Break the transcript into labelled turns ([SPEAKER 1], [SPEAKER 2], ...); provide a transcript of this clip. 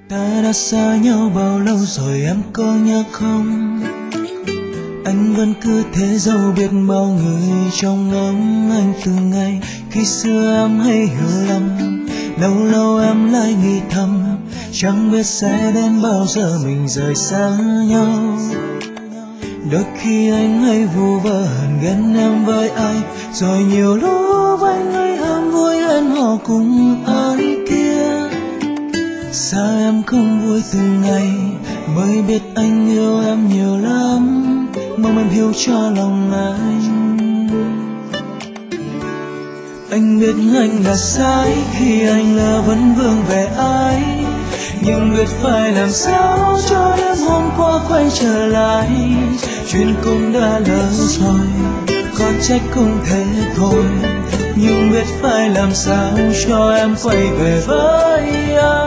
[SPEAKER 1] Ta đã xa nhau bao lâu rồi em có nhớ không? Anh vẫn cứ thế dẫu biết bao người trong ngóng anh từ ngày khi xưa em hay hiểu lầm. Lâu lâu em lại nghĩ thầm, chẳng biết sẽ đến bao giờ mình rời xa nhau. Đôi khi anh hay vu vơ hờn ghen em với ai, rồi nhiều lúc anh ấy ham vui hẹn hò cùng ai kia. Sao em không vui từng ngày, mới biết anh yêu em nhiều lắm, mong em hiểu cho lòng anh. Anh biết anh đã sai khi anh lỡ vẫn vương về ai, nhưng biết phải làm sao cho đêm hôm qua quay trở lại. Chuyện cũng đã lỡ rồi, có trách cũng thế thôi, nhưng biết phải làm sao cho em quay về với anh.